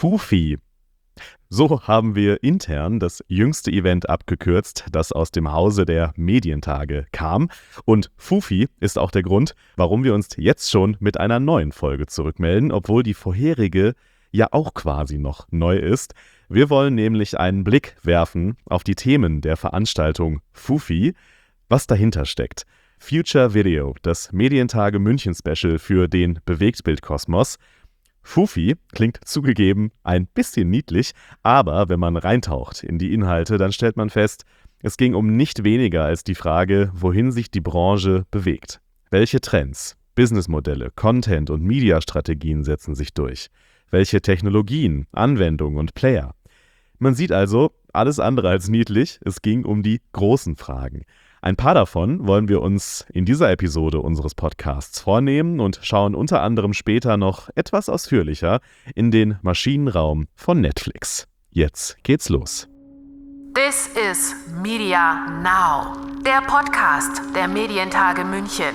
FUFI. So haben wir intern das jüngste Event abgekürzt, das aus dem Hause der Medientage kam. Und FUFI ist auch der Grund, warum wir uns jetzt schon mit einer neuen Folge zurückmelden, obwohl die vorherige ja auch quasi noch neu ist. Wir wollen nämlich einen Blick werfen auf die Themen der Veranstaltung FUFI, was dahinter steckt. Future Video, das Medientage München Special für den Bewegtbildkosmos. FUFI klingt zugegeben ein bisschen niedlich, aber wenn man reintaucht in die Inhalte, dann stellt man fest, es ging um nicht weniger als die Frage, wohin sich die Branche bewegt. Welche Trends, Businessmodelle, Content und Mediastrategien setzen sich durch? Welche Technologien, Anwendungen und Player? Man sieht also, alles andere als niedlich, es ging um die großen Fragen. Ein paar davon wollen wir uns in dieser Episode unseres Podcasts vornehmen und schauen unter anderem später noch etwas ausführlicher in den Maschinenraum von Netflix. Jetzt geht's los. This is Media Now, der Podcast der Medientage München.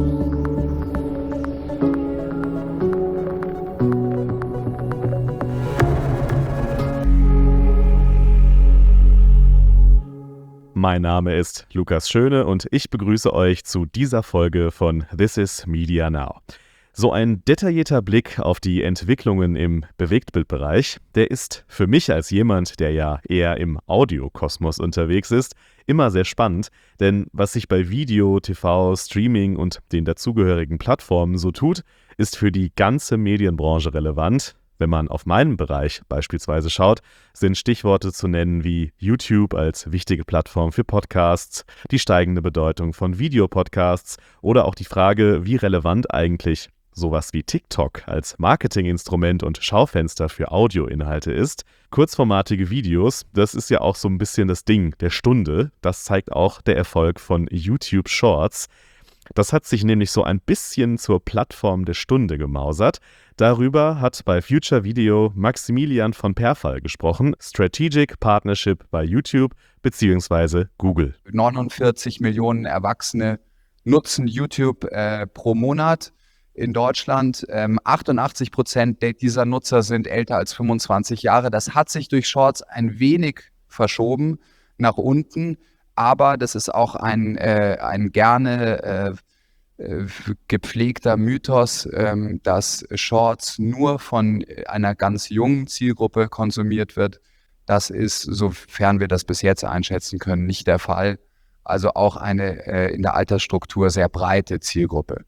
Mein Name ist Lukas Schöne und ich begrüße euch zu dieser Folge von This is Media Now. So ein detaillierter Blick auf die Entwicklungen im Bewegtbildbereich, der ist für mich als jemand, der ja eher im Audiokosmos unterwegs ist, immer sehr spannend, denn was sich bei Video, TV, Streaming und den dazugehörigen Plattformen so tut, ist für die ganze Medienbranche relevant. Wenn man auf meinen Bereich beispielsweise schaut, sind Stichworte zu nennen wie YouTube als wichtige Plattform für Podcasts, die steigende Bedeutung von Videopodcasts oder auch die Frage, wie relevant eigentlich sowas wie TikTok als Marketinginstrument und Schaufenster für Audioinhalte ist. Kurzformatige Videos, das ist ja auch so ein bisschen das Ding der Stunde. Das zeigt auch der Erfolg von YouTube Shorts. Das hat sich nämlich so ein bisschen zur Plattform der Stunde gemausert. Darüber hat bei Future Video Maximilian von Perfall gesprochen, Strategic Partnership bei YouTube bzw. Google. 49 Millionen Erwachsene nutzen YouTube pro Monat in Deutschland. 88% dieser Nutzer sind älter als 25 Jahre. Das hat sich durch Shorts ein wenig verschoben nach unten. Aber das ist auch ein gerne gepflegter Mythos, dass Shorts nur von einer ganz jungen Zielgruppe konsumiert wird. Das ist, sofern wir das bis jetzt einschätzen können, nicht der Fall. Also auch eine in der Altersstruktur sehr breite Zielgruppe.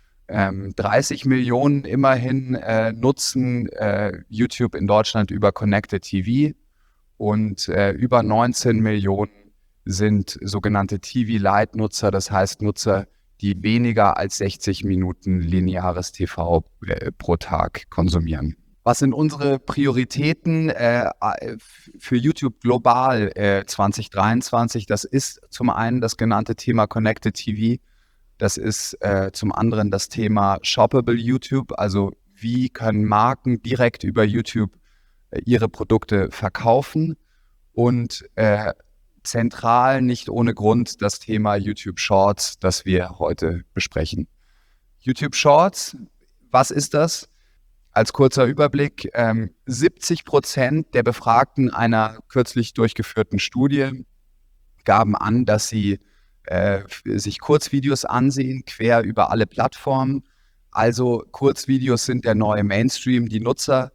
30 Millionen immerhin nutzen YouTube in Deutschland über Connected TV und über 19 Millionen sind sogenannte TV-Lite-Nutzer, das heißt Nutzer, die weniger als 60 Minuten lineares TV pro Tag konsumieren. Was sind unsere Prioritäten für YouTube global 2023? Das ist zum einen das genannte Thema Connected TV, das ist zum anderen das Thema Shoppable YouTube, also wie können Marken direkt über YouTube ihre Produkte verkaufen und zentral, nicht ohne Grund, das Thema YouTube Shorts, das wir heute besprechen. YouTube Shorts, was ist das? Als kurzer Überblick, 70% der Befragten einer kürzlich durchgeführten Studie gaben an, dass sie sich Kurzvideos ansehen, quer über alle Plattformen. Also Kurzvideos sind der neue Mainstream. Die Nutzer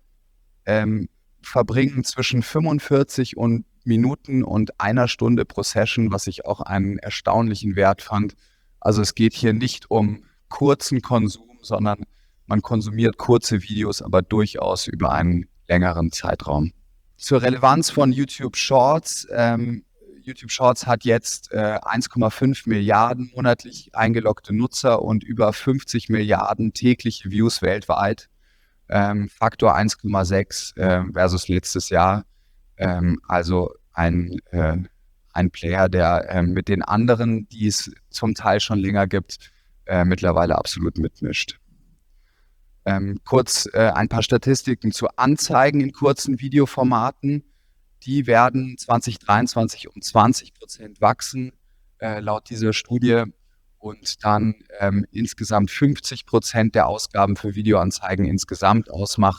verbringen zwischen 45 Minuten und einer Stunde pro Session, was ich auch einen erstaunlichen Wert fand. Also es geht hier nicht um kurzen Konsum, sondern man konsumiert kurze Videos, aber durchaus über einen längeren Zeitraum. Zur Relevanz von YouTube Shorts. YouTube Shorts hat jetzt 1,5 Milliarden monatlich eingeloggte Nutzer und über 50 Milliarden tägliche Views weltweit. Faktor 1,6 versus letztes Jahr. Also ein Player, der mit den anderen, die es zum Teil schon länger gibt, mittlerweile absolut mitmischt. Kurz ein paar Statistiken zu Anzeigen in kurzen Videoformaten. Die werden 2023 um 20% wachsen, laut dieser Studie. Und dann insgesamt 50% der Ausgaben für Videoanzeigen insgesamt ausmachen.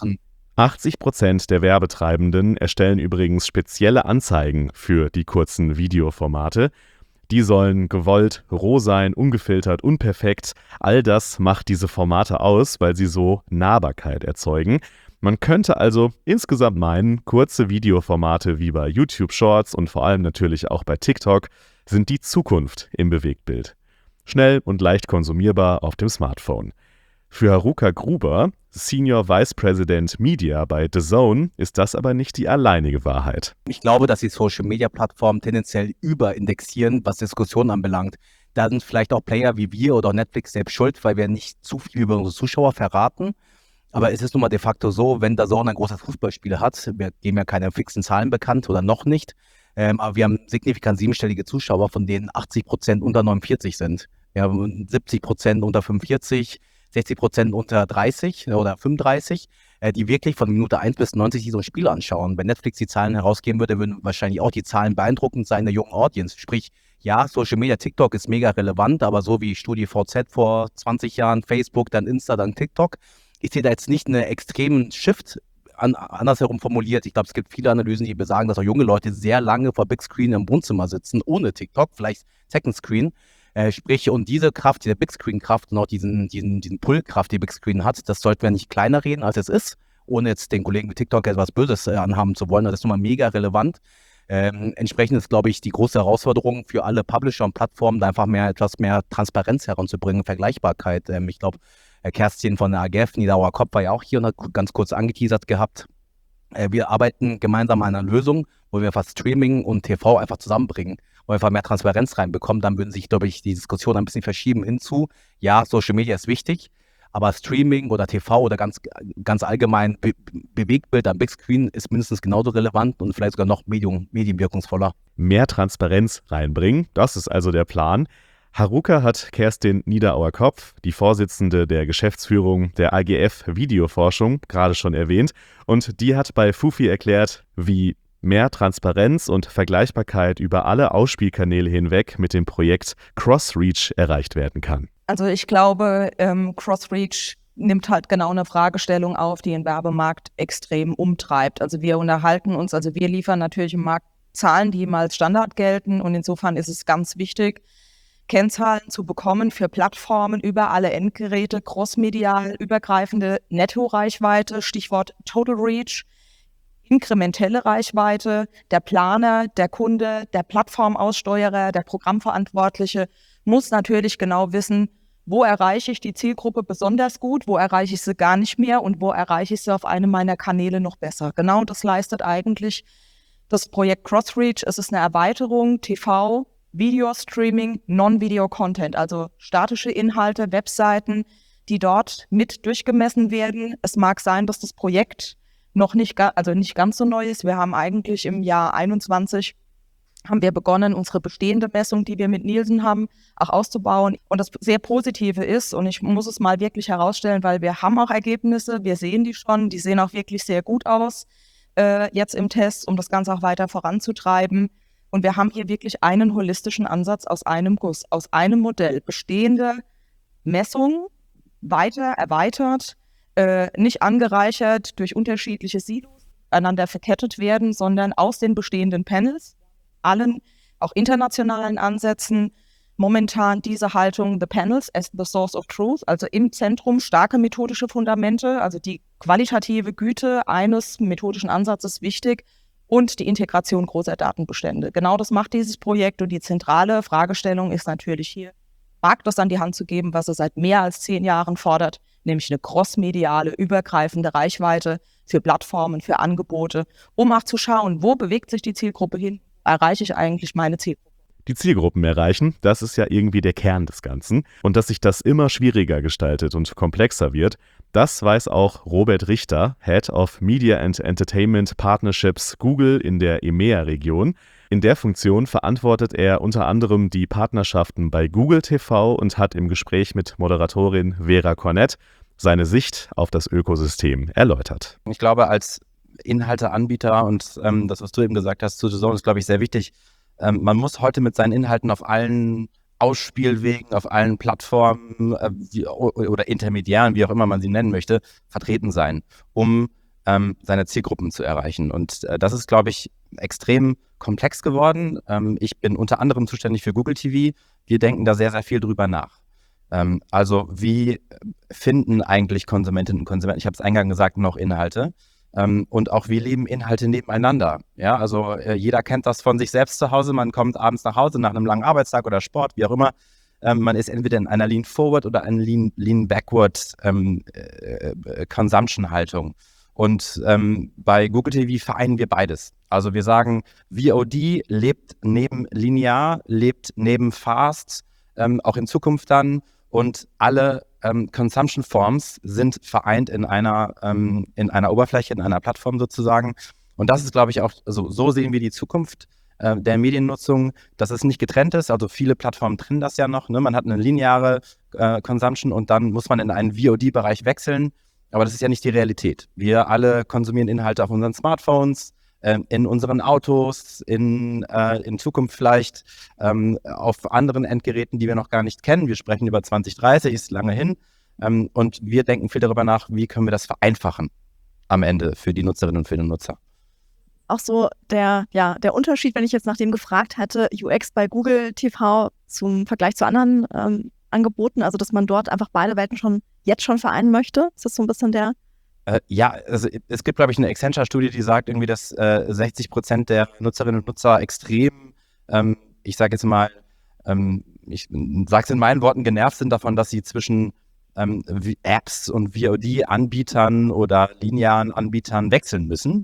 80% der Werbetreibenden erstellen übrigens spezielle Anzeigen für die kurzen Videoformate. Die sollen gewollt, roh sein, ungefiltert, unperfekt. All das macht diese Formate aus, weil sie so Nahbarkeit erzeugen. Man könnte also insgesamt meinen, kurze Videoformate wie bei YouTube Shorts und vor allem natürlich auch bei TikTok sind die Zukunft im Bewegtbild. Schnell und leicht konsumierbar auf dem Smartphone. Für Haruka Gruber, Senior Vice President Media bei DAZN, ist das aber nicht die alleinige Wahrheit. Ich glaube, dass die Social-Media-Plattformen tendenziell überindexieren, was Diskussionen anbelangt. Da sind vielleicht auch Player wie wir oder Netflix selbst schuld, weil wir nicht zu viel über unsere Zuschauer verraten. Aber es ist nun mal de facto so, wenn DAZN ein großes Fußballspiel hat, wir geben ja keine fixen Zahlen bekannt oder noch nicht, aber wir haben signifikant 7-stellige Zuschauer, von denen 80% unter 49 sind. Wir haben 70% unter 45, 60% unter 30 oder 35, die wirklich von Minute 1 bis 90 so ein Spiel anschauen. Wenn Netflix die Zahlen herausgeben würde, würden wahrscheinlich auch die Zahlen beeindruckend sein der jungen Audience. Sprich, ja, Social Media, TikTok ist mega relevant, aber so wie StudiVZ vor 20 Jahren, Facebook, dann Insta, dann TikTok, ich sehe da jetzt nicht einen extremen Shift, andersherum formuliert. Ich glaube, es gibt viele Analysen, die besagen, dass auch junge Leute sehr lange vor Big Screen im Wohnzimmer sitzen, ohne TikTok, vielleicht Second Screen. Sprich, und diese Kraft, diese Big Screen-Kraft und auch diesen Pull-Kraft, die Big Screen hat, das sollten wir nicht kleiner reden, als es ist, ohne jetzt den Kollegen mit TikTok etwas Böses anhaben zu wollen. Das ist nun mal mega relevant. Entsprechend ist, glaube ich, die große Herausforderung für alle Publisher und Plattformen, da einfach etwas mehr Transparenz heranzubringen, Vergleichbarkeit. Ich glaube, Kerstin von der AGF, Nidauer Kopp, war ja auch hier und hat ganz kurz angeteasert gehabt. Wir arbeiten gemeinsam an einer Lösung, wo wir einfach Streaming und TV einfach zusammenbringen, wo wir einfach mehr Transparenz reinbekommen. Dann würden sich, glaube ich, die Diskussion ein bisschen verschieben hinzu, ja, Social Media ist wichtig, aber Streaming oder TV oder ganz allgemein Bewegtbild am Big Screen ist mindestens genauso relevant und vielleicht sogar noch medienwirkungsvoller. Mehr Transparenz reinbringen, das ist also der Plan. Haruka hat Kerstin Niederauer-Kopf, die Vorsitzende der Geschäftsführung der AGF Videoforschung, gerade schon erwähnt. Und die hat bei Fufi erklärt, wie mehr Transparenz und Vergleichbarkeit über alle Ausspielkanäle hinweg mit dem Projekt Crossreach erreicht werden kann. Also ich glaube, Crossreach nimmt halt genau eine Fragestellung auf, die den Werbemarkt extrem umtreibt. Also wir unterhalten uns, also wir liefern natürlich im Markt Zahlen, die mal als Standard gelten und insofern ist es ganz wichtig, Kennzahlen zu bekommen für Plattformen über alle Endgeräte, crossmedial, übergreifende Netto-Reichweite, Stichwort Total Reach, inkrementelle Reichweite, der Planer, der Kunde, der Plattformaussteuerer, der Programmverantwortliche muss natürlich genau wissen, wo erreiche ich die Zielgruppe besonders gut, wo erreiche ich sie gar nicht mehr und wo erreiche ich sie auf einem meiner Kanäle noch besser. Genau das leistet eigentlich das Projekt Crossreach. Es ist eine Erweiterung, TV, Video-Streaming, Non-Video-Content, also statische Inhalte, Webseiten, die dort mit durchgemessen werden. Es mag sein, dass das Projekt noch nicht ganz so neu ist. Wir haben eigentlich im Jahr 21 haben wir begonnen, unsere bestehende Messung, die wir mit Nielsen haben, auch auszubauen. Und das sehr Positive ist, und ich muss es mal wirklich herausstellen, weil wir haben auch Ergebnisse, wir sehen die schon, die sehen auch wirklich sehr gut aus jetzt im Test, um das Ganze auch weiter voranzutreiben. Und wir haben hier wirklich einen holistischen Ansatz aus einem Guss, aus einem Modell. Bestehende Messungen weiter erweitert, nicht angereichert durch unterschiedliche Silos, einander verkettet werden, sondern aus den bestehenden Panels, allen auch internationalen Ansätzen, momentan diese Haltung, the panels as the source of truth, also im Zentrum starke methodische Fundamente, also die qualitative Güte eines methodischen Ansatzes wichtig, und die Integration großer Datenbestände. Genau das macht dieses Projekt und die zentrale Fragestellung ist natürlich hier, Markt das an die Hand zu geben, was es seit mehr als 10 Jahren fordert, nämlich eine crossmediale, übergreifende Reichweite für Plattformen, für Angebote, um auch zu schauen, wo bewegt sich die Zielgruppe hin, erreiche ich eigentlich meine Zielgruppe. Die Zielgruppen erreichen, das ist ja irgendwie der Kern des Ganzen. Und dass sich das immer schwieriger gestaltet und komplexer wird, das weiß auch Robert Richter, Head of Media and Entertainment Partnerships Google in der EMEA-Region. In der Funktion verantwortet er unter anderem die Partnerschaften bei Google TV und hat im Gespräch mit Moderatorin Vera Cornett seine Sicht auf das Ökosystem erläutert. Ich glaube, als Inhalteanbieter und das, was du eben gesagt hast, zu DAZN ist, glaube ich, sehr wichtig. Man muss heute mit seinen Inhalten auf allen Ausspielwegen, auf allen Plattformen oder Intermediären, wie auch immer man sie nennen möchte, vertreten sein, um seine Zielgruppen zu erreichen. Und das ist, glaube ich, extrem komplex geworden. Ich bin unter anderem zuständig für Google TV. Wir denken da sehr, sehr viel drüber nach. Also wie finden eigentlich Konsumentinnen und Konsumenten, ich habe es eingangs gesagt, noch Inhalte? Und auch wie leben Inhalte nebeneinander. Ja, also jeder kennt das von sich selbst zu Hause. Man kommt abends nach Hause nach einem langen Arbeitstag oder Sport, wie auch immer. Man ist entweder in einer Lean-Forward oder einer Lean-Backward Consumption-Haltung. Und bei Google TV vereinen wir beides. Also wir sagen, VOD lebt neben Linear, lebt neben Fast, auch in Zukunft dann. Und alle Consumption Forms sind vereint in einer Oberfläche, in einer Plattform sozusagen. Und das ist, glaube ich, auch, so sehen wir die Zukunft der Mediennutzung, dass es nicht getrennt ist. Also viele Plattformen trennen das ja noch. Ne? Man hat eine lineare Consumption und dann muss man in einen VOD-Bereich wechseln. Aber das ist ja nicht die Realität. Wir alle konsumieren Inhalte auf unseren Smartphones, in unseren Autos, in Zukunft vielleicht auf anderen Endgeräten, die wir noch gar nicht kennen. Wir sprechen über 2030, ist lange hin. Und wir denken viel darüber nach, wie können wir das vereinfachen am Ende für die Nutzerinnen und für den Nutzer. Auch so der Unterschied, wenn ich jetzt nach dem gefragt hätte, UX bei Google TV zum Vergleich zu anderen Angeboten, also dass man dort einfach beide Welten jetzt schon vereinen möchte. Ist das so ein bisschen der... Ja, also es gibt, glaube ich, eine Accenture-Studie, die sagt irgendwie, dass 60% der Nutzerinnen und Nutzer extrem, ich sage jetzt mal, ich sage es in meinen Worten, genervt sind davon, dass sie zwischen Apps und VOD-Anbietern oder linearen Anbietern wechseln müssen.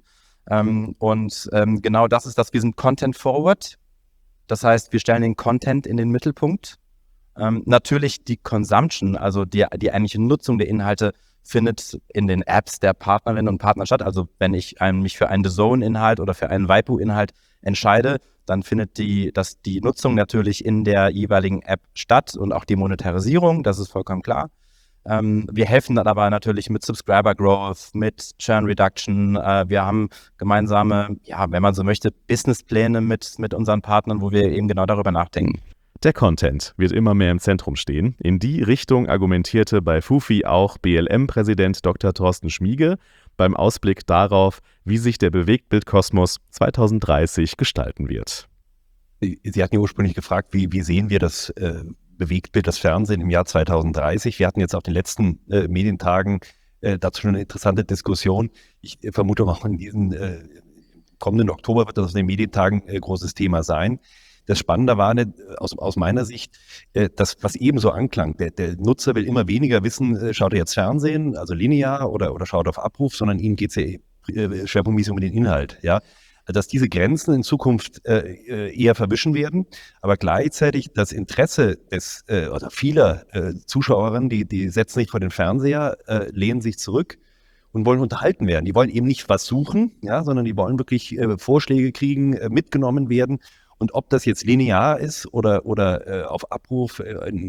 Genau das ist das, wir sind Content-Forward. Das heißt, wir stellen den Content in den Mittelpunkt. Natürlich die Consumption, also die eigentliche Nutzung der Inhalte, findet in den Apps der Partnerinnen und Partner statt. Also wenn ich mich für einen DAZN-Inhalt oder für einen Waipu-Inhalt entscheide, dann findet die Nutzung natürlich in der jeweiligen App statt und auch die Monetarisierung, das ist vollkommen klar. Wir helfen dann aber natürlich mit Subscriber Growth, mit Churn Reduction. Wir haben gemeinsame, wenn man so möchte, Businesspläne mit unseren Partnern, wo wir eben genau darüber nachdenken. Der Content wird immer mehr im Zentrum stehen. In die Richtung argumentierte bei Fufi auch BLM-Präsident Dr. Thorsten Schmiege beim Ausblick darauf, wie sich der Bewegtbildkosmos 2030 gestalten wird. Sie hatten ja ursprünglich gefragt, wie sehen wir das Bewegtbild, das Fernsehen im Jahr 2030? Wir hatten jetzt auf den letzten Medientagen dazu schon eine interessante Diskussion. Ich vermute auch in diesem kommenden Oktober wird das auf den Medientagen großes Thema sein. Das Spannende war aus meiner Sicht, das, was eben so anklang. Der Nutzer will immer weniger wissen, schaut er jetzt Fernsehen, also linear oder schaut auf Abruf, sondern ihm geht es ja schwerpunktmäßig um den Inhalt. Ja? Dass diese Grenzen in Zukunft eher verwischen werden, aber gleichzeitig das Interesse oder vieler Zuschauerinnen, die setzen sich vor den Fernseher, lehnen sich zurück und wollen unterhalten werden. Die wollen eben nicht was suchen, ja, sondern die wollen wirklich Vorschläge kriegen, mitgenommen werden. Und ob das jetzt linear ist oder auf Abruf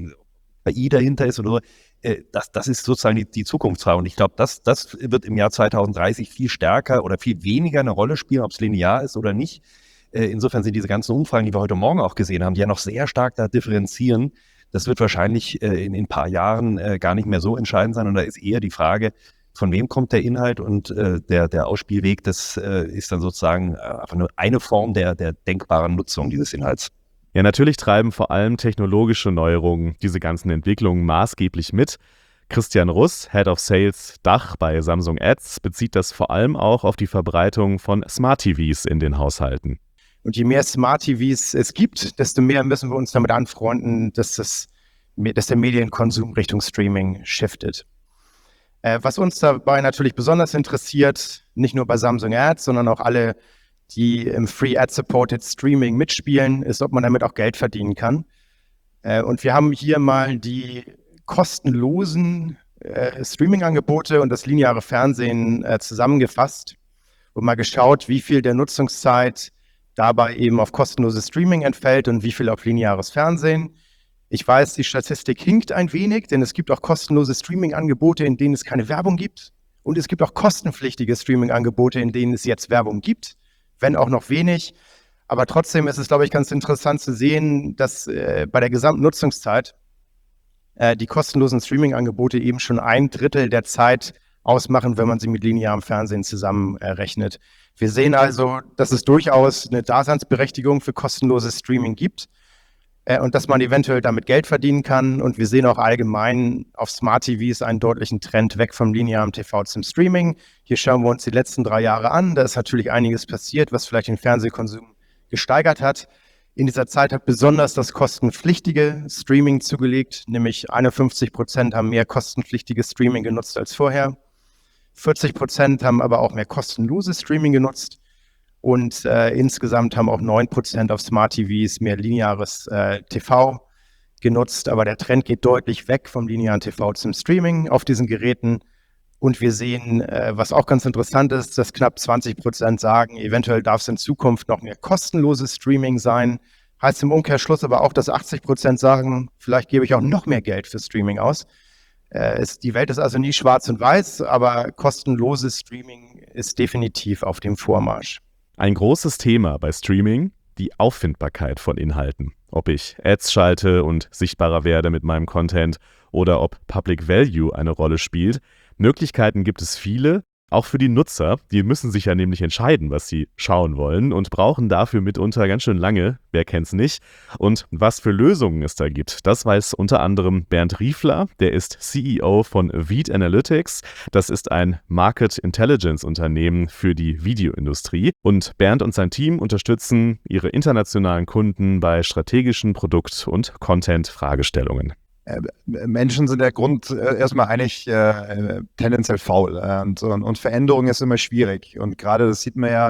KI dahinter ist oder das ist sozusagen die Zukunftsfrage. Und ich glaube, das wird im Jahr 2030 viel stärker oder viel weniger eine Rolle spielen, ob es linear ist oder nicht. Insofern sind diese ganzen Umfragen, die wir heute Morgen auch gesehen haben, die ja noch sehr stark da differenzieren. Das wird wahrscheinlich in ein paar Jahren gar nicht mehr so entscheidend sein. Und da ist eher die Frage, von wem kommt der Inhalt und der Ausspielweg, das ist dann sozusagen einfach nur eine Form der denkbaren Nutzung dieses Inhalts. Ja, natürlich treiben vor allem technologische Neuerungen diese ganzen Entwicklungen maßgeblich mit. Christian Russ, Head of Sales Dach bei Samsung Ads, bezieht das vor allem auch auf die Verbreitung von Smart TVs in den Haushalten. Und je mehr Smart TVs es gibt, desto mehr müssen wir uns damit anfreunden, dass der Medienkonsum Richtung Streaming shiftet. Was uns dabei natürlich besonders interessiert, nicht nur bei Samsung Ads, sondern auch alle, die im Free Ad-Supported Streaming mitspielen, ist, ob man damit auch Geld verdienen kann. Und wir haben hier mal die kostenlosen Streaming-Angebote und das lineare Fernsehen zusammengefasst und mal geschaut, wie viel der Nutzungszeit dabei eben auf kostenloses Streaming entfällt und wie viel auf lineares Fernsehen. Ich weiß, die Statistik hinkt ein wenig, denn es gibt auch kostenlose Streaming-Angebote, in denen es keine Werbung gibt. Und es gibt auch kostenpflichtige Streaming-Angebote, in denen es jetzt Werbung gibt, wenn auch noch wenig. Aber trotzdem ist es, glaube ich, ganz interessant zu sehen, dass bei der gesamten Nutzungszeit die kostenlosen Streaming-Angebote eben schon 1/3 der Zeit ausmachen, wenn man sie mit linearem Fernsehen zusammenrechnet. Wir sehen also, dass es durchaus eine Daseinsberechtigung für kostenloses Streaming gibt und dass man eventuell damit Geld verdienen kann. Und wir sehen auch allgemein auf Smart TVs einen deutlichen Trend weg vom linearen TV zum Streaming. Hier schauen wir uns die letzten 3 Jahre an. Da ist natürlich einiges passiert, was vielleicht den Fernsehkonsum gesteigert hat. In dieser Zeit hat besonders das kostenpflichtige Streaming zugelegt, nämlich 51% haben mehr kostenpflichtiges Streaming genutzt als vorher. 40% haben aber auch mehr kostenloses Streaming genutzt. Und insgesamt haben auch 9% auf Smart TVs mehr lineares TV genutzt. Aber der Trend geht deutlich weg vom linearen TV zum Streaming auf diesen Geräten. Und wir sehen, was auch ganz interessant ist, dass knapp 20% sagen, eventuell darf es in Zukunft noch mehr kostenloses Streaming sein. Heißt im Umkehrschluss aber auch, dass 80% sagen, vielleicht gebe ich auch noch mehr Geld für Streaming aus. Die Welt ist also nie schwarz und weiß, aber kostenloses Streaming ist definitiv auf dem Vormarsch. Ein großes Thema bei Streaming, die Auffindbarkeit von Inhalten. Ob ich Ads schalte und sichtbarer werde mit meinem Content oder ob Public Value eine Rolle spielt. Möglichkeiten gibt es viele, auch für die Nutzer. Die müssen sich ja nämlich entscheiden, was sie schauen wollen und brauchen dafür mitunter ganz schön lange. Wer kennt's nicht? Und was für Lösungen es da gibt, das weiß unter anderem Bernd Riefler. Der ist CEO von Veed Analytics. Das ist ein Market Intelligence Unternehmen für die Videoindustrie. Und Bernd und sein Team unterstützen ihre internationalen Kunden bei strategischen Produkt- und Content-Fragestellungen. Menschen sind der Grund erstmal eigentlich tendenziell faul und Veränderung ist immer schwierig und gerade das sieht man ja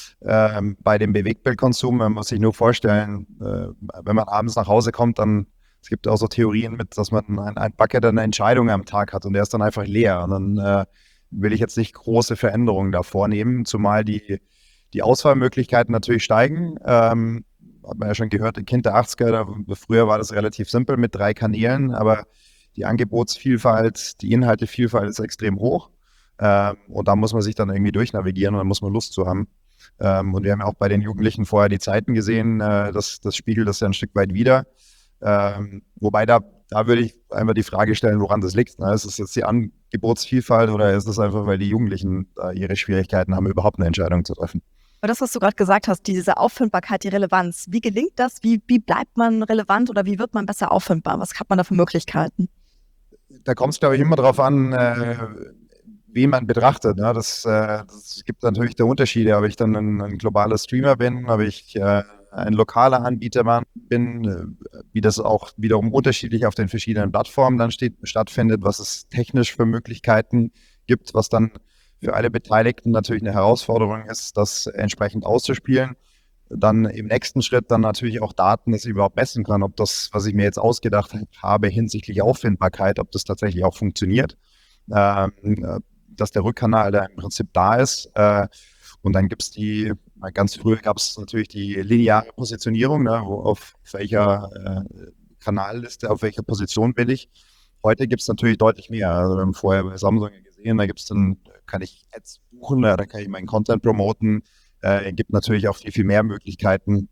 bei dem Bewegtbildkonsum. Man muss sich nur vorstellen, wenn man abends nach Hause kommt, dann es gibt auch so Theorien mit, dass man ein Bucket an Entscheidungen am Tag hat und der ist dann einfach leer und dann will ich jetzt nicht große Veränderungen da vornehmen, zumal die Auswahlmöglichkeiten natürlich steigen. Hat man ja schon gehört, Kind der 80er, früher war das relativ simpel mit 3 Kanälen, aber die Angebotsvielfalt, die Inhaltevielfalt ist extrem hoch und da muss man sich dann irgendwie durchnavigieren und da muss man Lust zu haben. Und wir haben ja auch bei den Jugendlichen vorher die Zeiten gesehen, das spiegelt das ja ein Stück weit wider. Wobei da würde ich einfach die Frage stellen, woran das liegt. Ist es jetzt die Angebotsvielfalt oder ist es einfach, weil die Jugendlichen ihre Schwierigkeiten haben, überhaupt eine Entscheidung zu treffen? Aber das, was du gerade gesagt hast, diese Auffindbarkeit, die Relevanz, wie gelingt das? Wie bleibt man relevant oder wie wird man besser auffindbar? Was hat man da für Möglichkeiten? Da kommt es, glaube ich, immer darauf an, wen man betrachtet. Ne? Das gibt natürlich der Unterschiede, ob ich dann ein globaler Streamer bin, ob ich ein lokaler Anbieter bin, wie das auch wiederum unterschiedlich auf den verschiedenen Plattformen dann stattfindet, was es technisch für Möglichkeiten gibt, was dann für alle Beteiligten natürlich eine Herausforderung ist, das entsprechend auszuspielen. Dann im nächsten Schritt dann natürlich auch Daten, dass ich überhaupt messen kann, ob das, was ich mir jetzt ausgedacht habe hinsichtlich Auffindbarkeit, ob das tatsächlich auch funktioniert, dass der Rückkanal da im Prinzip da ist. Und dann gibt es ganz früher gab es natürlich die lineare Positionierung, ne, auf welcher Kanalliste, auf welcher Position bin ich. Heute gibt es natürlich deutlich mehr. Also wir haben vorher bei Samsung gesehen, kann ich Ads buchen, da kann ich meinen Content promoten. Gibt natürlich auch viel mehr Möglichkeiten.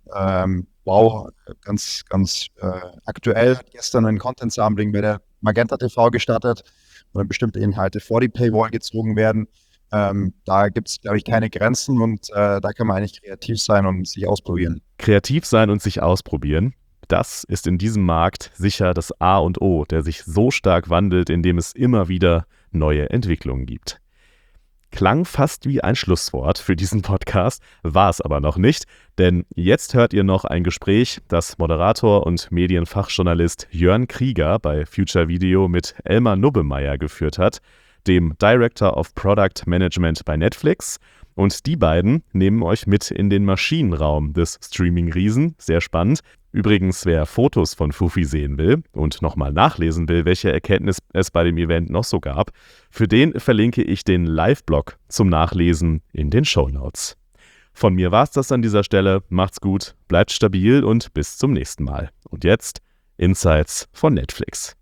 Ganz aktuell gestern ein Content-Sampling bei der Magenta TV gestartet, wo bestimmte Inhalte vor die Paywall gezogen werden. Da gibt es, glaube ich, keine Grenzen und da kann man eigentlich kreativ sein und sich ausprobieren. Kreativ sein und sich ausprobieren, das ist in diesem Markt sicher das A und O, der sich so stark wandelt, indem es immer wieder neue Entwicklungen gibt. Klang fast wie ein Schlusswort für diesen Podcast, war es aber noch nicht, denn jetzt hört ihr noch ein Gespräch, das Moderator und Medienfachjournalist Jörn Krieger bei Future Video mit Elmar Nubbemeyer geführt hat, dem Director of Product Management bei Netflix. Und die beiden nehmen euch mit in den Maschinenraum des Streaming-Riesen. Sehr spannend. Übrigens, wer Fotos von Fufi sehen will und nochmal nachlesen will, welche Erkenntnis es bei dem Event noch so gab, für den verlinke ich den Live-Blog zum Nachlesen in den Shownotes. Von mir war's das an dieser Stelle. Macht's gut, bleibt stabil und bis zum nächsten Mal. Und jetzt Insights von Netflix.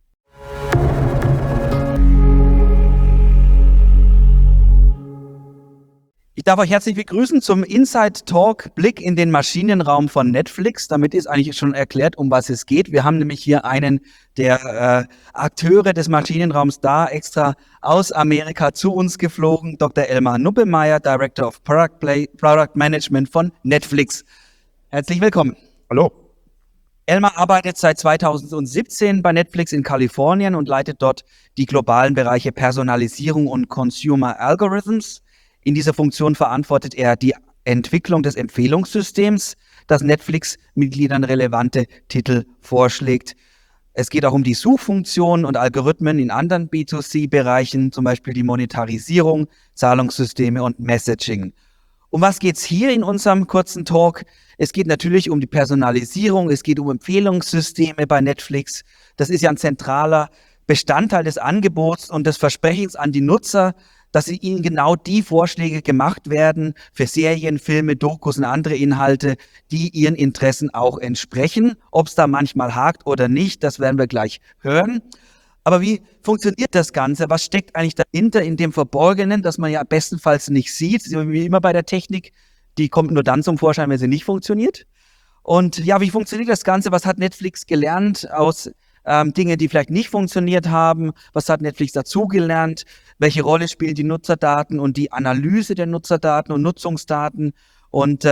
Ich darf euch herzlich begrüßen zum Inside Talk Blick in den Maschinenraum von Netflix. Damit ist eigentlich schon erklärt, um was es geht. Wir haben nämlich hier einen der Akteure des Maschinenraums da extra aus Amerika zu uns geflogen. Dr. Elmar Nuppelmeier, Director of Product Management von Netflix. Herzlich willkommen. Hallo. Elmar arbeitet seit 2017 bei Netflix in Kalifornien und leitet dort die globalen Bereiche Personalisierung und Consumer Algorithms. In dieser Funktion verantwortet er die Entwicklung des Empfehlungssystems, das Netflix-Mitgliedern relevante Titel vorschlägt. Es geht auch um die Suchfunktion und Algorithmen in anderen B2C-Bereichen, zum Beispiel die Monetarisierung, Zahlungssysteme und Messaging. Um was geht's hier in unserem kurzen Talk? Es geht natürlich um die Personalisierung, es geht um Empfehlungssysteme bei Netflix. Das ist ja ein zentraler Bestandteil des Angebots und des Versprechens an die Nutzer, dass ihnen genau die Vorschläge gemacht werden für Serien, Filme, Dokus und andere Inhalte, die ihren Interessen auch entsprechen. Ob es da manchmal hakt oder nicht, das werden wir gleich hören. Aber wie funktioniert das Ganze? Was steckt eigentlich dahinter in dem Verborgenen, das man ja bestenfalls nicht sieht? Wie immer bei der Technik, die kommt nur dann zum Vorschein, wenn sie nicht funktioniert. Und ja, wie funktioniert das Ganze? Was hat Netflix gelernt aus Dinge, die vielleicht nicht funktioniert haben? Was hat Netflix dazugelernt? Welche Rolle spielen die Nutzerdaten und die Analyse der Nutzerdaten und Nutzungsdaten? Und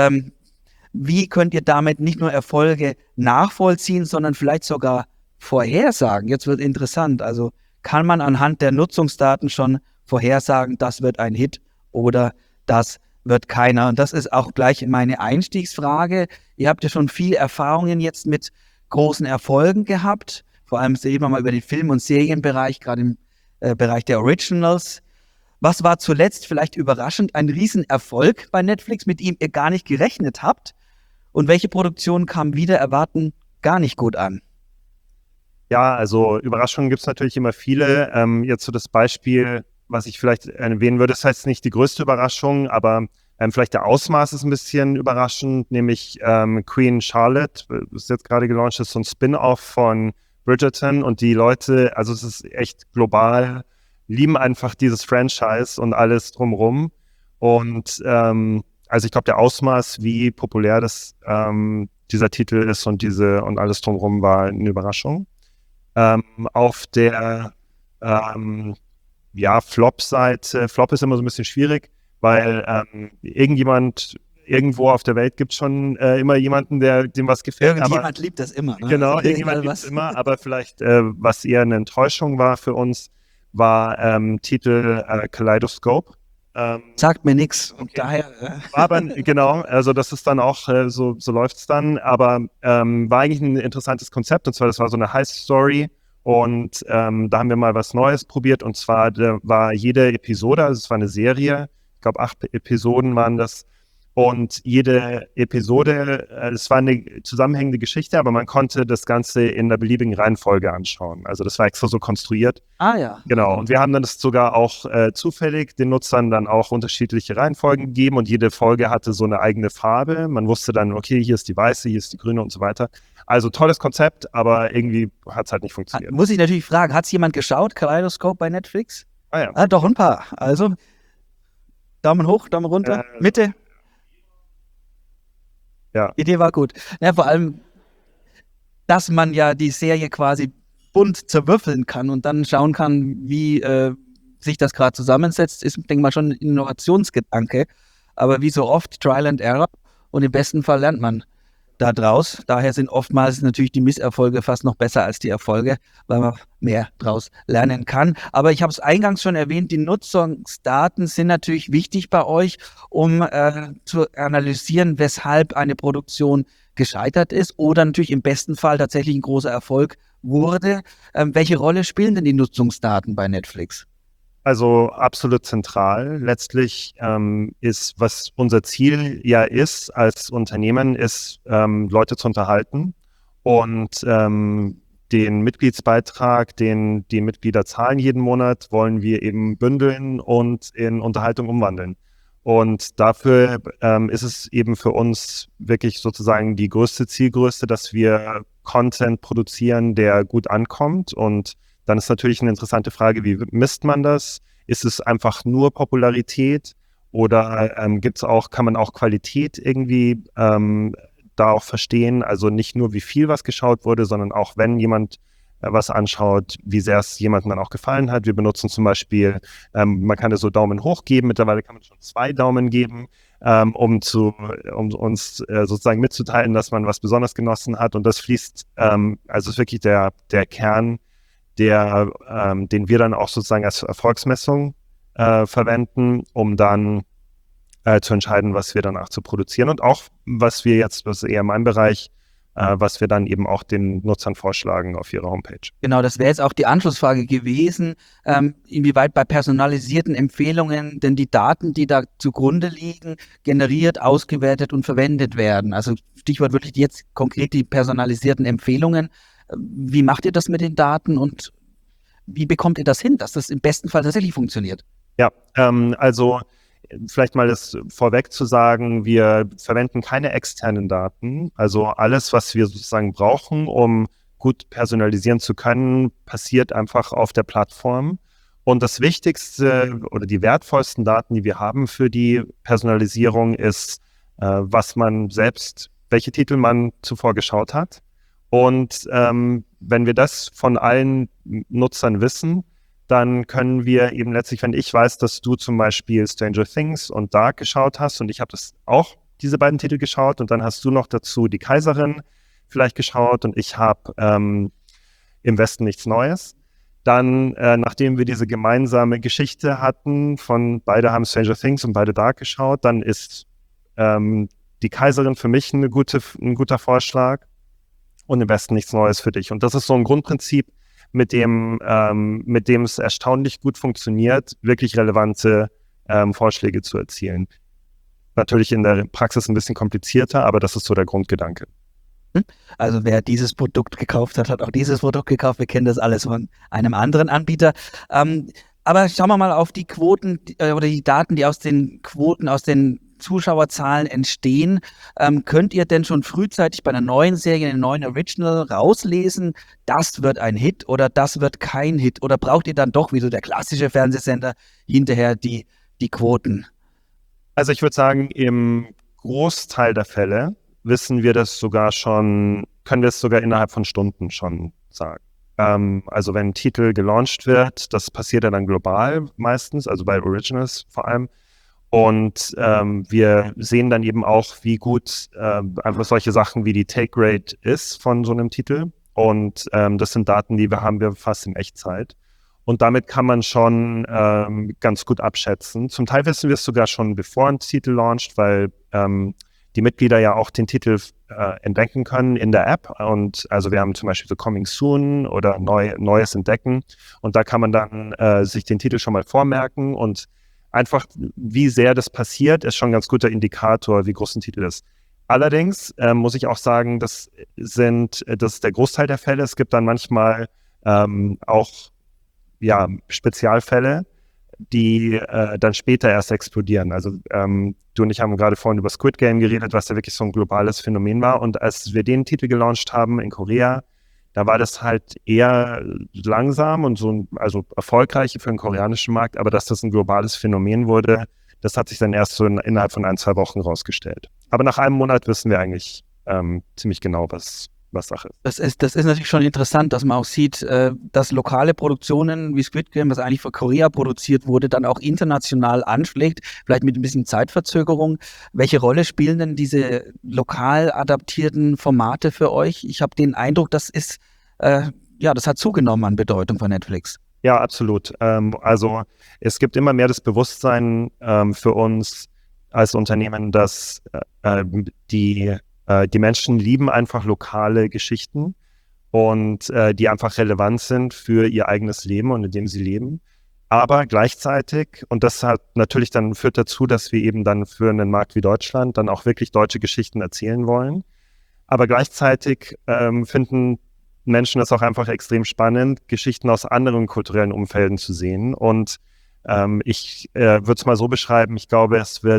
wie könnt ihr damit nicht nur Erfolge nachvollziehen, sondern vielleicht sogar vorhersagen? Jetzt wird interessant. Also kann man anhand der Nutzungsdaten schon vorhersagen, das wird ein Hit oder das wird keiner? Und das ist auch gleich meine Einstiegsfrage. Ihr habt ja schon viel Erfahrungen jetzt mit großen Erfolgen gehabt. Vor allem sehen wir mal über den Film- und Serienbereich, gerade im Bereich der Originals. Was war zuletzt vielleicht überraschend ein Riesenerfolg bei Netflix, mit dem ihr gar nicht gerechnet habt? Und welche Produktion kam wieder erwarten gar nicht gut an? Ja, also Überraschungen gibt es natürlich immer viele. Jetzt so das Beispiel, was ich vielleicht erwähnen würde, das heißt nicht die größte Überraschung, aber vielleicht der Ausmaß ist ein bisschen überraschend, nämlich Queen Charlotte, das ist jetzt gerade gelauncht, ist so ein Spin-off von Bridgerton und die Leute, also es ist echt global, lieben einfach dieses Franchise und alles drumherum. Und also ich glaube, der Ausmaß, wie populär dieser Titel ist und alles drumherum war eine Überraschung. Auf der Flop-Seite, Flop ist immer so ein bisschen schwierig, weil irgendwo auf der Welt gibt es schon immer jemanden, dem was gefällt. Irgendjemand liebt das immer. Ne? Genau, also irgendjemand liebt es immer, aber vielleicht, was eher eine Enttäuschung war für uns, war Titel Kaleidoscope. Sagt mir nichts. Okay. Daher. Aber genau, also das ist dann auch, so läuft es dann, aber war eigentlich ein interessantes Konzept, und zwar, das war so eine Heist-Story. Und da haben wir mal was Neues probiert, und zwar war jede Episode, also es war eine Serie, ich glaube 8 Episoden waren das, und jede Episode, es war eine zusammenhängende Geschichte, aber man konnte das Ganze in der beliebigen Reihenfolge anschauen. Also das war extra so konstruiert. Ah ja. Genau, und wir haben dann das sogar auch zufällig den Nutzern dann auch unterschiedliche Reihenfolgen gegeben, und jede Folge hatte so eine eigene Farbe. Man wusste dann, okay, hier ist die weiße, hier ist die grüne und so weiter. Also tolles Konzept, aber irgendwie hat es halt nicht funktioniert. Muss ich natürlich fragen, hat es jemand geschaut, Kaleidoscope bei Netflix? Ah ja. Doch, ein paar. Also, Daumen hoch, Daumen runter, Mitte. Ja. Die Idee war gut. Ja, vor allem, dass man ja die Serie quasi bunt zerwürfeln kann und dann schauen kann, wie sich das gerade zusammensetzt, ist, denke ich mal, schon ein Innovationsgedanke. Aber wie so oft, Trial and Error, und im besten Fall lernt man da draus. Daher sind oftmals natürlich die Misserfolge fast noch besser als die Erfolge, weil man mehr draus lernen kann. Aber ich habe es eingangs schon erwähnt, die Nutzungsdaten sind natürlich wichtig bei euch, um zu analysieren, weshalb eine Produktion gescheitert ist oder natürlich im besten Fall tatsächlich ein großer Erfolg wurde. Welche Rolle spielen denn die Nutzungsdaten bei Netflix? Also absolut zentral. Letztlich ist, was unser Ziel ja ist als Unternehmen, ist, Leute zu unterhalten und den Mitgliedsbeitrag, den die Mitglieder zahlen jeden Monat, wollen wir eben bündeln und in Unterhaltung umwandeln. Und dafür ist es eben für uns wirklich sozusagen die größte Zielgröße, dass wir Content produzieren, der gut ankommt. Und dann ist natürlich eine interessante Frage, wie misst man das? Ist es einfach nur Popularität Oder kann man auch Qualität irgendwie da auch verstehen? Also nicht nur, wie viel was geschaut wurde, sondern auch, wenn jemand was anschaut, wie sehr es jemandem dann auch gefallen hat. Wir benutzen zum Beispiel, man kann so Daumen hoch geben, mittlerweile kann man schon 2 Daumen geben, um uns sozusagen mitzuteilen, dass man was besonders genossen hat. Und das fließt, also ist wirklich der Kern, den wir dann auch sozusagen als Erfolgsmessung verwenden, um dann zu entscheiden, was wir danach zu produzieren und auch, was wir jetzt, das ist eher mein Bereich, was wir dann eben auch den Nutzern vorschlagen auf ihrer Homepage. Genau, das wäre jetzt auch die Anschlussfrage gewesen, inwieweit bei personalisierten Empfehlungen denn die Daten, die da zugrunde liegen, generiert, ausgewertet und verwendet werden. Also Stichwort wirklich jetzt konkret die personalisierten Empfehlungen. Wie macht ihr das mit den Daten und wie bekommt ihr das hin, dass das im besten Fall tatsächlich funktioniert? Ja, also vielleicht mal das vorweg zu sagen, wir verwenden keine externen Daten. Also alles, was wir sozusagen brauchen, um gut personalisieren zu können, passiert einfach auf der Plattform. Und das Wichtigste oder die wertvollsten Daten, die wir haben für die Personalisierung, ist, welche Titel man zuvor geschaut hat. Und wenn wir das von allen Nutzern wissen, dann können wir eben letztlich, wenn ich weiß, dass du zum Beispiel Stranger Things und Dark geschaut hast und ich habe das auch, diese beiden Titel geschaut und dann hast du noch dazu Die Kaiserin vielleicht geschaut und ich habe Im Westen nichts Neues, dann, nachdem wir diese gemeinsame Geschichte hatten, beide haben Stranger Things und beide Dark geschaut, dann ist Die Kaiserin für mich ein guter Vorschlag und Im Westen nichts Neues für dich. Und das ist so ein Grundprinzip, mit dem es erstaunlich gut funktioniert, wirklich relevante Vorschläge zu erzielen. Natürlich in der Praxis ein bisschen komplizierter, aber das ist so der Grundgedanke. Also wer dieses Produkt gekauft hat, hat auch dieses Produkt gekauft. Wir kennen das alles von einem anderen Anbieter. Aber schauen wir mal auf die Quoten oder die Daten, die aus den Quoten, aus den Zuschauerzahlen entstehen. Könnt ihr denn schon frühzeitig bei einer neuen Serie, einem neuen Original rauslesen, das wird ein Hit oder das wird kein Hit? Oder braucht ihr dann doch, wie so der klassische Fernsehsender, hinterher die Quoten? Also ich würde sagen, im Großteil der Fälle können wir es sogar innerhalb von Stunden schon sagen. Also wenn ein Titel gelauncht wird, das passiert ja dann global meistens, also bei Originals vor allem. Und wir sehen dann eben auch, wie gut einfach solche Sachen wie die Take Rate ist von so einem Titel. Und das sind Daten, die haben wir fast in Echtzeit. Und damit kann man schon ganz gut abschätzen. Zum Teil wissen wir es sogar schon, bevor ein Titel launcht, weil die Mitglieder ja auch den Titel entdecken können in der App. Und also wir haben zum Beispiel so Coming Soon oder Neues entdecken. Und da kann man dann sich den Titel schon mal vormerken und einfach, wie sehr das passiert, ist schon ein ganz guter Indikator, wie groß ein Titel ist. Allerdings muss ich auch sagen, das ist der Großteil der Fälle. Es gibt dann manchmal auch Spezialfälle, die dann später erst explodieren. Also du und ich haben gerade vorhin über Squid Game geredet, was ja wirklich so ein globales Phänomen war. Und als wir den Titel gelauncht haben in Korea, da war das halt eher langsam und also erfolgreich für den koreanischen Markt, aber dass das ein globales Phänomen wurde, das hat sich dann erst so innerhalb von 1-2 Wochen rausgestellt. Aber nach einem Monat wissen wir eigentlich ziemlich genau, was Sache ist. Das ist natürlich schon interessant, dass man auch sieht, dass lokale Produktionen wie Squid Game, was eigentlich für Korea produziert wurde, dann auch international anschlägt, vielleicht mit ein bisschen Zeitverzögerung. Welche Rolle spielen denn diese lokal adaptierten Formate für euch? Ich habe den Eindruck, das hat zugenommen an Bedeutung von Netflix. Ja, absolut. Also es gibt immer mehr das Bewusstsein für uns als Unternehmen, dass die Menschen lieben einfach lokale Geschichten und die einfach relevant sind für ihr eigenes Leben und in dem sie leben. Aber gleichzeitig, und das führt dazu, dass wir eben dann für einen Markt wie Deutschland dann auch wirklich deutsche Geschichten erzählen wollen. Aber gleichzeitig finden Menschen das auch einfach extrem spannend, Geschichten aus anderen kulturellen Umfelden zu sehen. Und ich würde es mal so beschreiben, ich glaube,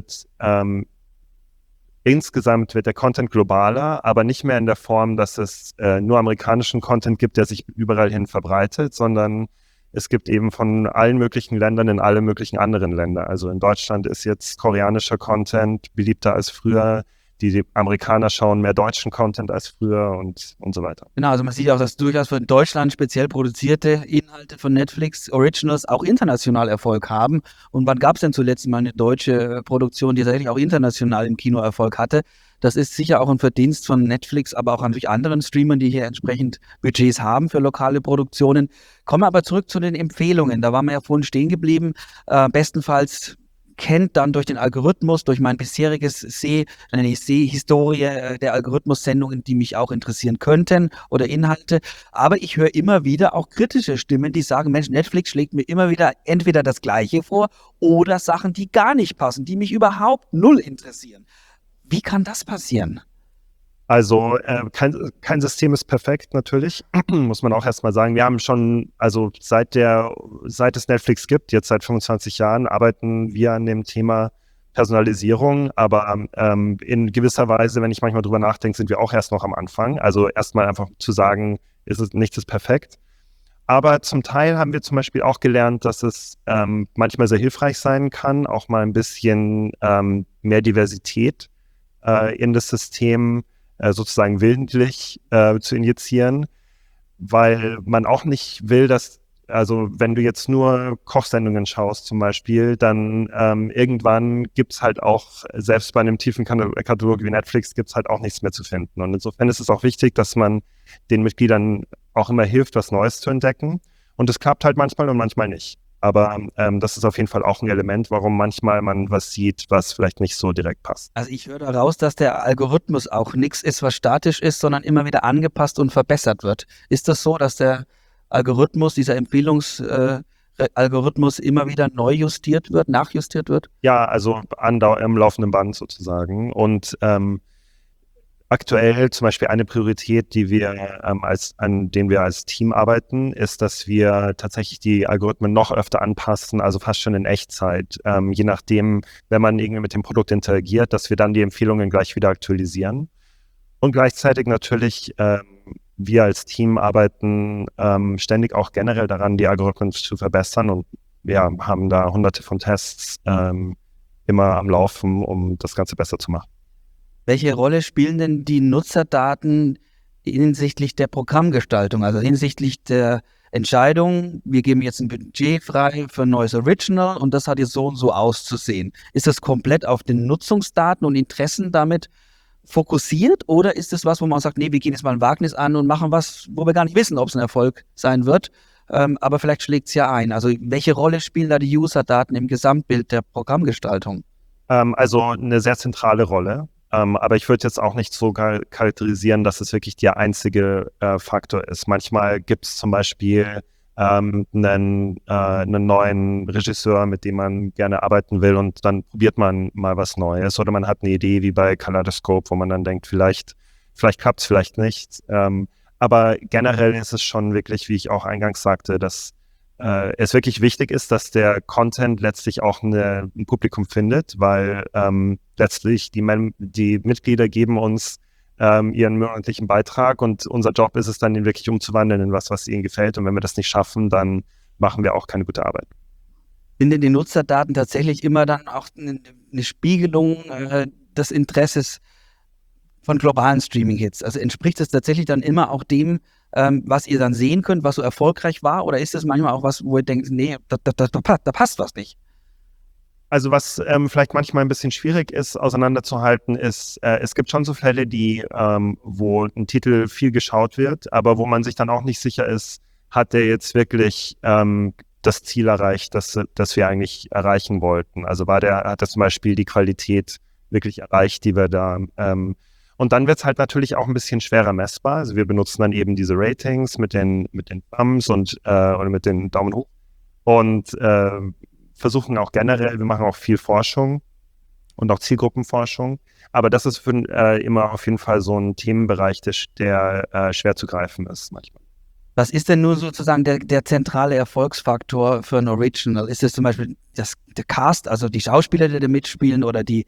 insgesamt wird der Content globaler, aber nicht mehr in der Form, dass es nur amerikanischen Content gibt, der sich überall hin verbreitet, sondern es gibt eben von allen möglichen Ländern in alle möglichen anderen Länder. Also in Deutschland ist jetzt koreanischer Content beliebter als früher. Die Amerikaner schauen mehr deutschen Content als früher und so weiter. Genau, also man sieht auch, dass durchaus für Deutschland speziell produzierte Inhalte von Netflix Originals auch international Erfolg haben. Und wann gab es denn zuletzt mal eine deutsche Produktion, die tatsächlich auch international im Kino Erfolg hatte? Das ist sicher auch ein Verdienst von Netflix, aber auch natürlich anderen Streamern, die hier entsprechend Budgets haben für lokale Produktionen. Kommen wir aber zurück zu den Empfehlungen. Da waren wir ja vorhin stehen geblieben. Bestenfalls kennt dann durch den Algorithmus, durch mein bisheriges Sehhistorie der Algorithmus-Sendungen, die mich auch interessieren könnten oder Inhalte. Aber ich höre immer wieder auch kritische Stimmen, die sagen, Mensch, Netflix schlägt mir immer wieder entweder das Gleiche vor oder Sachen, die gar nicht passen, die mich überhaupt null interessieren. Wie kann das passieren? Also kein System ist perfekt natürlich, muss man auch erstmal sagen. Wir haben schon, also seit es Netflix gibt, jetzt seit 25 Jahren, arbeiten wir an dem Thema Personalisierung, aber in gewisser Weise, wenn ich manchmal drüber nachdenke, sind wir auch erst noch am Anfang. Also erstmal einfach zu sagen, nichts ist perfekt. Aber zum Teil haben wir zum Beispiel auch gelernt, dass es manchmal sehr hilfreich sein kann, auch mal ein bisschen mehr Diversität in das System sozusagen willentlich zu injizieren, weil man auch nicht will, dass, also wenn du jetzt nur Kochsendungen schaust zum Beispiel, dann irgendwann gibt es halt auch, selbst bei einem tiefen Katalog wie Netflix, gibt es halt auch nichts mehr zu finden. Und insofern ist es auch wichtig, dass man den Mitgliedern auch immer hilft, was Neues zu entdecken. Und es klappt halt manchmal und manchmal nicht. Aber das ist auf jeden Fall auch ein Element, warum manchmal man was sieht, was vielleicht nicht so direkt passt. Also ich höre daraus, dass der Algorithmus auch nichts ist, was statisch ist, sondern immer wieder angepasst und verbessert wird. Ist das so, dass der Algorithmus, dieser Empfehlungsalgorithmus immer wieder neu justiert wird, nachjustiert wird? Ja, also im laufenden Band sozusagen. Und aktuell zum Beispiel eine Priorität, die wir an denen wir als Team arbeiten, ist, dass wir tatsächlich die Algorithmen noch öfter anpassen, also fast schon in Echtzeit. Je nachdem, wenn man irgendwie mit dem Produkt interagiert, dass wir dann die Empfehlungen gleich wieder aktualisieren. Und gleichzeitig natürlich, wir als Team arbeiten ständig auch generell daran, die Algorithmen zu verbessern. Und wir haben da hunderte von Tests immer am Laufen, um das Ganze besser zu machen. Welche Rolle spielen denn die Nutzerdaten hinsichtlich der Programmgestaltung, also hinsichtlich der Entscheidung, wir geben jetzt ein Budget frei für ein neues Original und das hat jetzt so und so auszusehen? Ist das komplett auf den Nutzungsdaten und Interessen damit fokussiert oder ist es was, wo man sagt, nee, wir gehen jetzt mal ein Wagnis an und machen was, wo wir gar nicht wissen, ob es ein Erfolg sein wird, aber vielleicht schlägt es ja ein. Also welche Rolle spielen da die Userdaten im Gesamtbild der Programmgestaltung? Also eine sehr zentrale Rolle. Aber ich würde jetzt auch nicht so charakterisieren, dass es wirklich der einzige Faktor ist. Manchmal gibt es zum Beispiel einen neuen Regisseur, mit dem man gerne arbeiten will und dann probiert man mal was Neues oder man hat eine Idee wie bei Kaleidoscope, wo man dann denkt, vielleicht klappt es, vielleicht nicht. Aber generell ist es schon wirklich, wie ich auch eingangs sagte, dass es wirklich wichtig ist, dass der Content letztlich auch ein Publikum findet, weil letztlich die Mitglieder geben uns ihren monatlichen Beitrag und unser Job ist es dann, ihn wirklich umzuwandeln in was ihnen gefällt. Und wenn wir das nicht schaffen, dann machen wir auch keine gute Arbeit. Sind denn die Nutzerdaten tatsächlich immer dann auch eine Spiegelung des Interesses von globalen Streaming-Hits? Also entspricht es tatsächlich dann immer auch dem, was ihr dann sehen könnt, was so erfolgreich war? Oder ist es manchmal auch was, wo ihr denkt, nee, da passt was nicht? Also was vielleicht manchmal ein bisschen schwierig ist, auseinanderzuhalten, ist, es gibt schon so Fälle, wo ein Titel viel geschaut wird, aber wo man sich dann auch nicht sicher ist, hat der jetzt wirklich das Ziel erreicht, das wir eigentlich erreichen wollten? Also hat er zum Beispiel die Qualität wirklich erreicht, die wir da und dann wird es halt natürlich auch ein bisschen schwerer messbar. Also wir benutzen dann eben diese Ratings mit den Thumbs oder mit den Daumen hoch und versuchen auch generell, wir machen auch viel Forschung und auch Zielgruppenforschung. Aber das ist immer auf jeden Fall so ein Themenbereich, der schwer zu greifen ist manchmal. Was ist denn nur sozusagen der zentrale Erfolgsfaktor für ein Original? Ist es zum Beispiel der Cast, also die Schauspieler, die da mitspielen oder die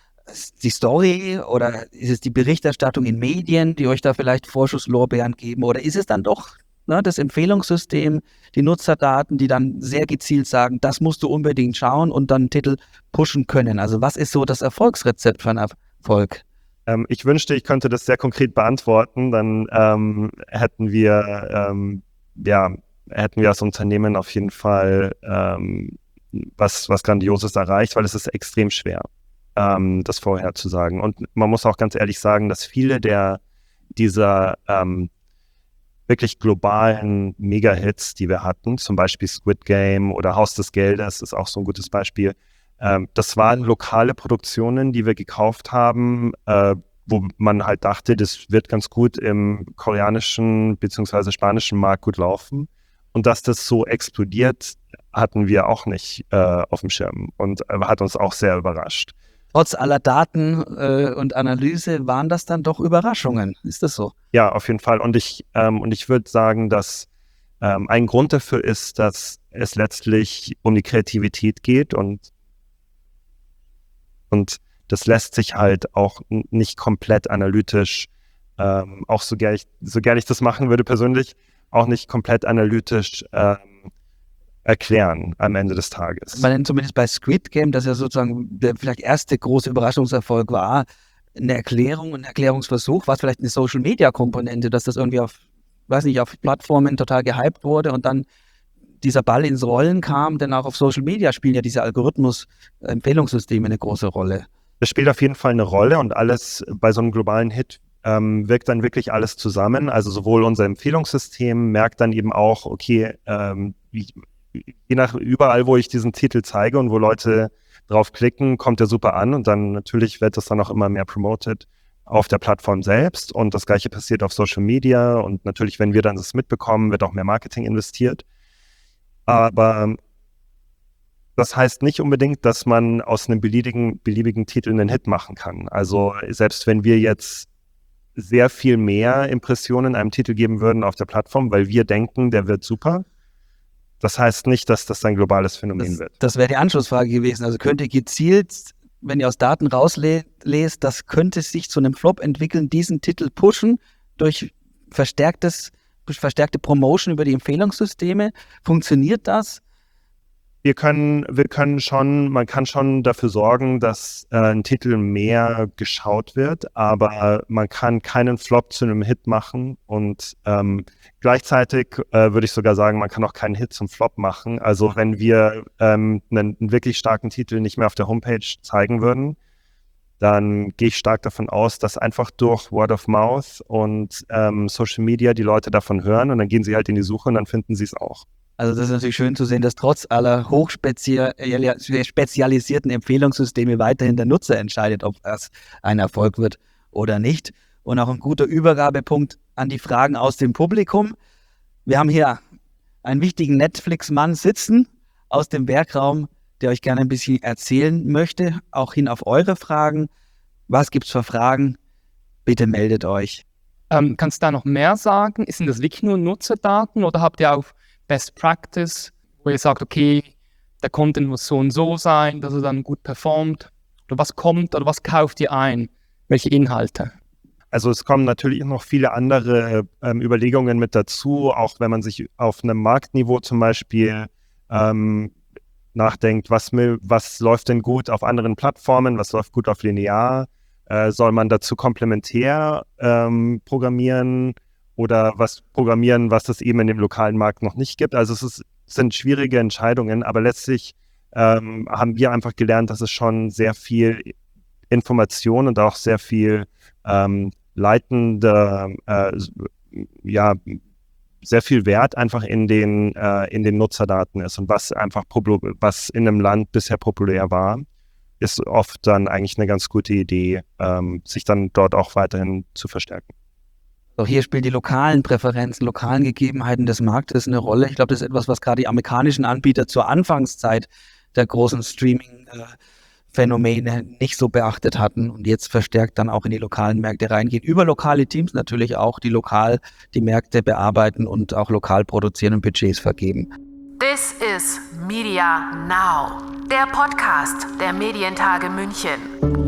Story oder ist es die Berichterstattung in Medien, die euch da vielleicht Vorschusslorbeeren geben oder ist es dann doch ne, das Empfehlungssystem, die Nutzerdaten, die dann sehr gezielt sagen, das musst du unbedingt schauen und dann Titel pushen können. Also was ist so das Erfolgsrezept für einen Erfolg? Ich wünschte, ich könnte das sehr konkret beantworten. Dann hätten wir als Unternehmen auf jeden Fall was Grandioses erreicht, weil es ist extrem schwer, das vorherzusagen. Und man muss auch ganz ehrlich sagen, dass viele dieser wirklich globalen Mega-Hits, die wir hatten, zum Beispiel Squid Game oder Haus des Geldes, ist auch so ein gutes Beispiel. Das waren lokale Produktionen, die wir gekauft haben, wo man halt dachte, das wird ganz gut im koreanischen bzw. spanischen Markt gut laufen. Und dass das so explodiert, hatten wir auch nicht auf dem Schirm und hat uns auch sehr überrascht. Trotz aller Daten und Analyse waren das dann doch Überraschungen. Ist das so? Ja, auf jeden Fall. Und ich würde sagen, dass ein Grund dafür ist, dass es letztlich um die Kreativität geht und das lässt sich halt auch nicht komplett analytisch, auch so gern ich das machen würde persönlich, auch nicht komplett analytisch erklären am Ende des Tages. Man zumindest bei Squid Game, das ja sozusagen der vielleicht erste große Überraschungserfolg war, eine Erklärung, ein Erklärungsversuch, was vielleicht eine Social-Media-Komponente, dass das irgendwie auf Plattformen total gehypt wurde und dann dieser Ball ins Rollen kam, denn auch auf Social Media spielen ja diese Algorithmus-Empfehlungssysteme eine große Rolle. Das spielt auf jeden Fall eine Rolle und alles bei so einem globalen Hit wirkt dann wirklich alles zusammen. Also sowohl unser Empfehlungssystem merkt dann eben auch, okay, je nach überall, wo ich diesen Titel zeige und wo Leute drauf klicken, kommt der super an und dann natürlich wird das dann auch immer mehr promoted auf der Plattform selbst und das Gleiche passiert auf Social Media und natürlich, wenn wir dann das mitbekommen, wird auch mehr Marketing investiert. Aber das heißt nicht unbedingt, dass man aus einem beliebigen Titel einen Hit machen kann. Also selbst wenn wir jetzt sehr viel mehr Impressionen einem Titel geben würden auf der Plattform, weil wir denken, der wird super, das heißt nicht, dass das ein globales Phänomen wird. Das wäre die Anschlussfrage gewesen. Also könnt ihr gezielt, wenn ihr aus Daten rauslest, das könnte sich zu einem Flop entwickeln, diesen Titel pushen durch verstärkte Promotion über die Empfehlungssysteme. Funktioniert das? Man kann schon dafür sorgen, dass ein Titel mehr geschaut wird, aber man kann keinen Flop zu einem Hit machen und gleichzeitig würde ich sogar sagen, man kann auch keinen Hit zum Flop machen. Also wenn wir einen wirklich starken Titel nicht mehr auf der Homepage zeigen würden, dann gehe ich stark davon aus, dass einfach durch Word of Mouth und Social Media die Leute davon hören und dann gehen sie halt in die Suche und dann finden sie es auch. Also das ist natürlich schön zu sehen, dass trotz aller hochspezialisierten Empfehlungssysteme weiterhin der Nutzer entscheidet, ob es ein Erfolg wird oder nicht. Und auch ein guter Übergabepunkt an die Fragen aus dem Publikum. Wir haben hier einen wichtigen Netflix-Mann sitzen aus dem Werkraum, der euch gerne ein bisschen erzählen möchte, auch hin auf eure Fragen. Was gibt es für Fragen? Bitte meldet euch. Kannst du da noch mehr sagen? Sind das wirklich nur Nutzerdaten oder habt ihr auch Best Practice, wo ihr sagt, okay, der Content muss so und so sein, dass er dann gut performt? Oder was kommt oder was kauft ihr ein? Welche Inhalte? Also es kommen natürlich noch viele andere Überlegungen mit dazu, auch wenn man sich auf einem Marktniveau zum Beispiel nachdenkt, was läuft denn gut auf anderen Plattformen, was läuft gut auf linear, soll man dazu komplementär programmieren oder was programmieren, was es eben in dem lokalen Markt noch nicht gibt. Also es sind schwierige Entscheidungen, aber letztlich haben wir einfach gelernt, dass es schon sehr viel Information und auch sehr viel sehr viel Wert einfach in den Nutzerdaten ist und was in einem Land bisher populär war, ist oft dann eigentlich eine ganz gute Idee, sich dann dort auch weiterhin zu verstärken. So, hier spielen die lokalen Präferenzen, lokalen Gegebenheiten des Marktes eine Rolle. Ich glaube, das ist etwas, was gerade die amerikanischen Anbieter zur Anfangszeit der großen Streaming-Phänomene nicht so beachtet hatten und jetzt verstärkt dann auch in die lokalen Märkte reingehen. Über lokale Teams natürlich auch, die lokal die Märkte bearbeiten und auch lokal produzieren und Budgets vergeben. This is Media Now, der Podcast der Medientage München.